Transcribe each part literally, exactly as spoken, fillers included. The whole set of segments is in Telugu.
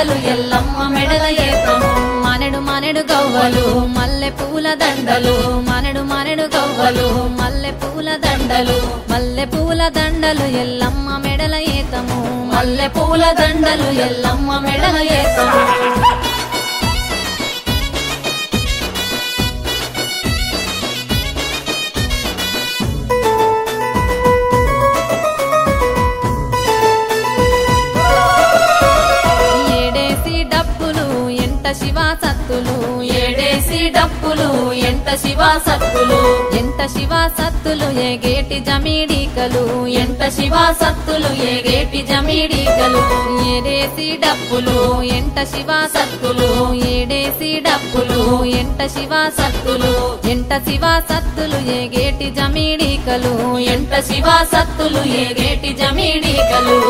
దండలు ఎల్లమ్మ మెడల ఏతము మనడు మనడు గవ్వలు మల్లె పూల దండలు మనడు మనడు గవ్వలు మల్లె పూల దండలు మల్లె పూల దండలు ఎల్లమ్మ మెడల ఏతము మల్లె పూల దండలు ఎల్లమ్మ మెడల ఏతము శివ సత్తులు ఏడేసి డప్పులు ఎంట శివ సత్తులు ఎంట శివ సత్తులు ఏగేటి జమీడికలు ఎంట శివ సత్తులు ఏగేటి జమీడికలు ఏడేసి డప్పులు ఎంట శివ సత్తులు ఏడేసి డప్పులు ఎంట శివ సత్తులు ఎంట శివ సత్తులు ఏగేటి జమీడికలు ఎంట శివ సత్తులు ఏగేటి జమీడికలు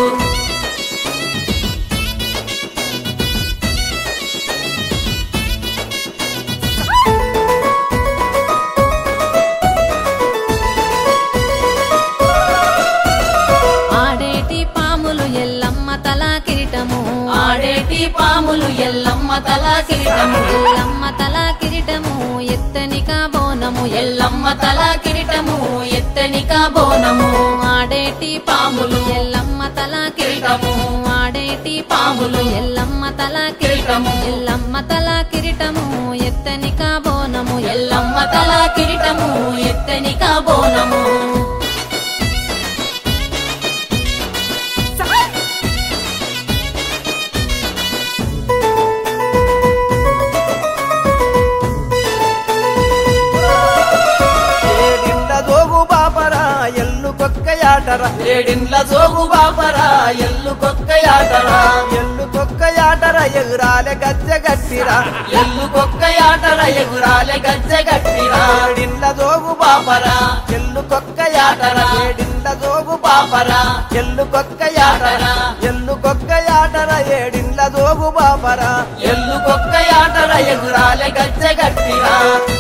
ఆడేటి పాములు ఎల్లమ్మ తల కిరీటము ఎల్లమ్మ తల కిరీటము ఎత్తనిక బోనము ఎల్లమ్మ తల కిరీటము ఎత్తనిక బోనము ఆడేటి పాములు ఎల్లమ్మ తల కిరీటము ఆడేటి పాములు ఎల్లమ్మ తల కిరీటము ఎల్లమ్మ తల కిరీటము ఎత్తనిక బోనము ఎల్లమ్మ తల కిరీటము ఎత్తనిక బోనము ఏడిండ్ల జోగు బాపరా ఎల్లు కొక్కయాటరా ఎల్లు కొక్కయాటరా ఎగురాలే గజ్జె గట్టిరా ఎల్లు కొక్కయాటరా ఎగురాలే గజ్జె గట్టిరా ఏడిండ్ల జోగు బాపరా ఎల్లు కొక్కయాటరా ఏడిండ్ల జోగు బాపరా ఎల్లు కొక్కయాటరా ఎల్లు కొక్కయాటరా ఏడిండ్ల జోగు బాపరా ఎల్లు కొక్కయాటరా ఎగురాలే గజ్జె గట్టిరా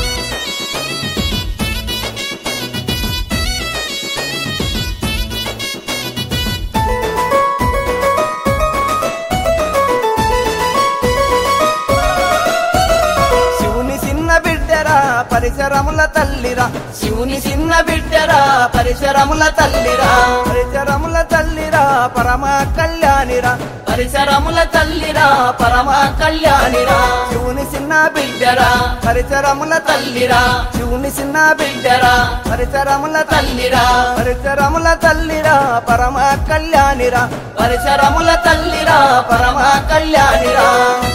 పరిసరముల తల్లిరా శివుని చిన్న బిడ్డరా పరిసరముల తల్లిరా పరిసరముల తల్లిరా పరమ కళ్యాణిరా పరిసరముల తల్లిరా పరమ కళ్యాణిరా శివుని చిన్న బిడ్డరా పరిసరముల తల్లిరా శివుని చిన్న బిడ్డరా పరిసరముల తల్లిరా పరిసరముల తల్లిరా పరమ కళ్యాణిరా పరిసరముల తల్లిరా పరమ కళ్యాణిరా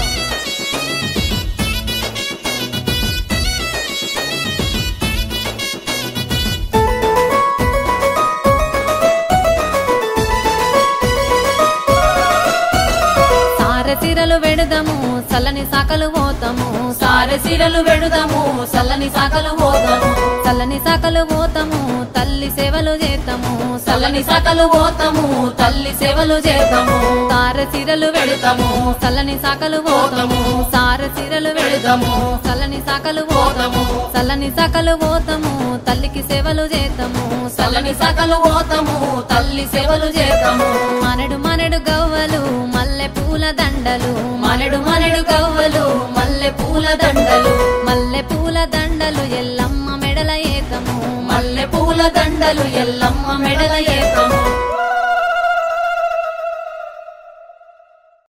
సారెసిరలు వెడుదము సల్లని సాకలు పోతాము సారెసిరలు వెడుదము సల్లని సాకలు పోతాము సల్లని సాకలు పోతాము తల్లి సేవలు చేతాము సల్లని సాకలు పోతాము తల్లి సేవలు చేతాము సారెసిరలు వెడుతాము సల్లని సాకలు పోతాము సారెసిరలు వెడుదాము సల్లని సాకలు పోతాము సల్లని సాకలు పోతాము తల్లికి సేవలు చేతాము సల్లని సాకలు పోతాము తల్లి సేవలు చేతాము మనడు మనడు గవ్వలు మల్లె పూల దండలు మనడు మనడు గవ్వలు మల్లె పూల దండలు మల్లె పూల దండలు ఎల్లమ్మ మెడల ఏతము మల్లె పూల దండలు ఎల్లమ్మ మెడల ఏతము